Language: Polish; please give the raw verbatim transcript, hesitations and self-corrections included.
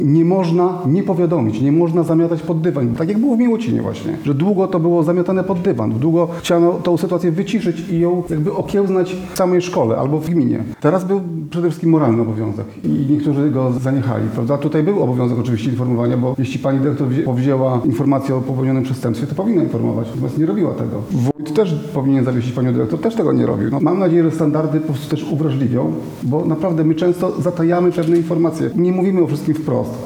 Nie można nie powiadomić, nie można zamiatać pod dywan. Tak jak było w Miłocinie właśnie, że długo to było zamiatane pod dywan. Długo chciano tą sytuację wyciszyć i ją jakby okiełznać w samej szkole albo w gminie. Teraz był przede wszystkim moralny obowiązek i niektórzy go zaniechali, prawda? Tutaj był obowiązek oczywiście informowania, bo jeśli pani dyrektor wzię- powzięła informację o popełnionym przestępstwie, to powinna informować, natomiast nie robiła tego. Wójt też powinien zawiesić panią dyrektor, też tego nie robił. No, mam nadzieję, że standardy po prostu też uwrażliwią, bo naprawdę my często zatajamy pewne informacje. Nie mówimy o wszystkim wprost,